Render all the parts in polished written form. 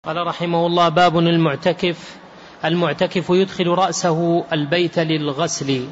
قال رحمه الله: باب المعتكف يدخل رأسه البيت للغسل.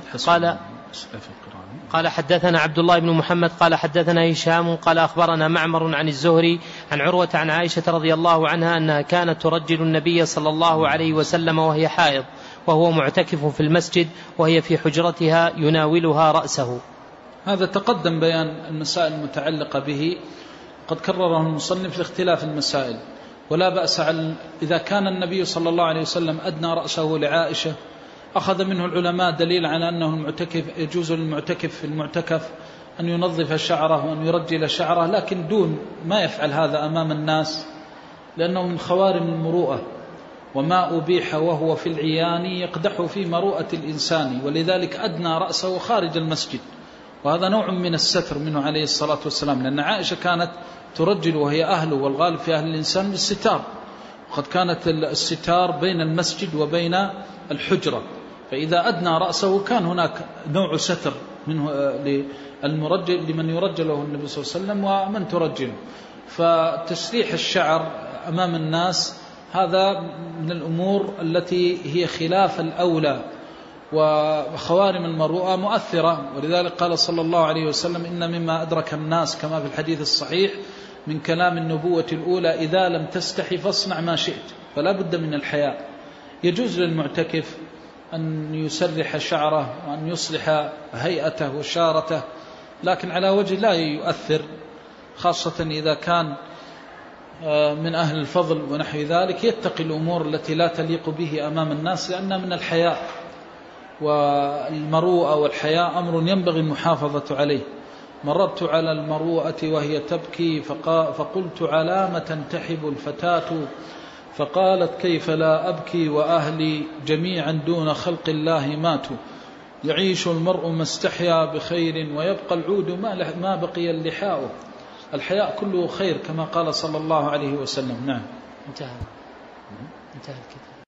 قال حدثنا عبد الله بن محمد قال حدثنا هشام قال أخبرنا معمر عن الزهري عن عروة عن عائشة رضي الله عنها أنها كانت ترجل النبي صلى الله عليه وسلم وهي حائض وهو معتكف في المسجد وهي في حجرتها يناولها رأسه. هذا تقدم بيان المسائل المتعلقة به، قد كرره المصنف لاختلاف المسائل، ولا بأس إذا كان النبي صلى الله عليه وسلم أدنى رأسه لعائشة أخذ منه العلماء دليل على أنه المعتكف يجوز للمعتكف في المعتكف أن ينظف شعره وأن يرجل شعره، لكن دون ما يفعل هذا أمام الناس، لأنه من خوارم المروءة، وما أبيح وهو في العيان يقدح في مروءة الإنسان، ولذلك أدنى رأسه خارج المسجد، وهذا نوع من الستر منه عليه الصلاة والسلام، لأن عائشة كانت ترجل وهي أهله، والغالب في أهل الإنسان بالستار، وقد كانت الستار بين المسجد وبين الحجرة، فإذا أدنى رأسه كان هناك نوع ستر منه للمرجل لمن يرجله النبي صلى الله عليه وسلم ومن ترجله. فتسريح الشعر أمام الناس هذا من الأمور التي هي خلاف الأولى، وخوارم المروءة مؤثرة، ولذلك قال صلى الله عليه وسلم: إن مما أدرك الناس كما في الحديث الصحيح من كلام النبوة الأولى إذا لم تستحي فاصنع ما شئت، فلا بد من الحياء. يجوز للمعتكف أن يسرح شعره وأن يصلح هيئته وشارته، لكن على وجه لا يؤثر، خاصة إذا كان من أهل الفضل ونحو ذلك، يتقي الأمور التي لا تليق به أمام الناس، لأنها من الحياء، والمروءة والحياء أمر ينبغي المحافظة عليه. مررت على المروءة وهي تبكي فقلت: على ما تنتحب الفتاة؟ فقالت: كيف لا أبكي وأهلي جميعا دون خلق الله ماتوا، يعيش المرء ما استحيا بخير ويبقى العود ما بقي اللحاء. الحياء كله خير كما قال صلى الله عليه وسلم. نعم. انتهى الكتاب.